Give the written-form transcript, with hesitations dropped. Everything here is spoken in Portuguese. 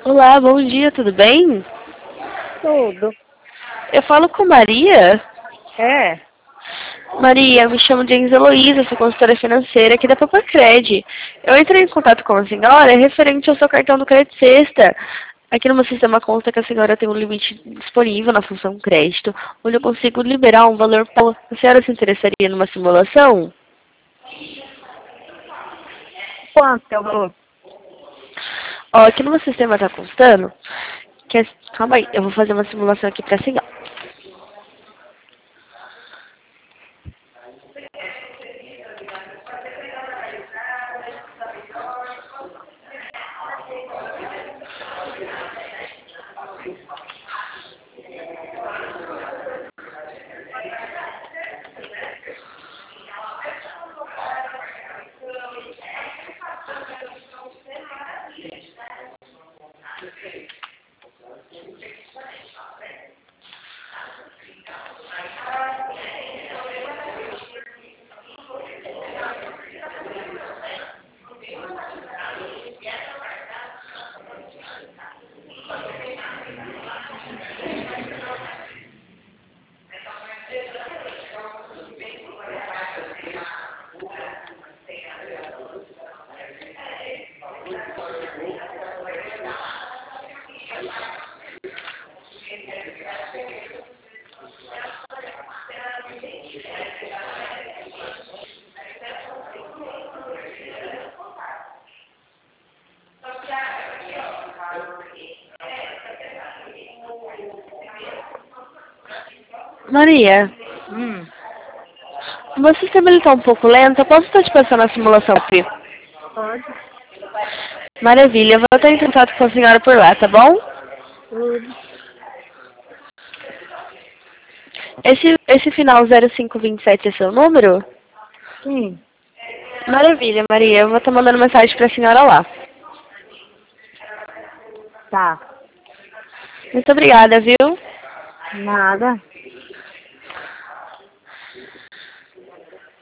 Olá, bom dia, tudo bem? Tudo. Eu falo com Maria. É. Maria, eu me chamo James Heloísa, sou consultora financeira aqui da Papacred. Eu entrei em contato com a senhora referente ao seu cartão do Crédito Sexta. Aqui no meu sistema consta que a senhora tem um limite disponível na função crédito, onde eu consigo liberar um valor. A senhora se interessaria numa simulação? Quanto é o valor? Ó, aqui no meu sistema está constando que... Calma aí, eu vou fazer uma simulação aqui para a senhora. Maria, o meu sistema está um pouco lento. Eu posso estar te passando a simulação aqui? Pode. Maravilha, eu vou estar em contato com a senhora por lá, tá bom? Tudo. Esse final 0527 é seu número? Sim. Maravilha, Maria. Eu vou estar mandando mensagem para a senhora lá. Tá. Muito obrigada, viu? Nada.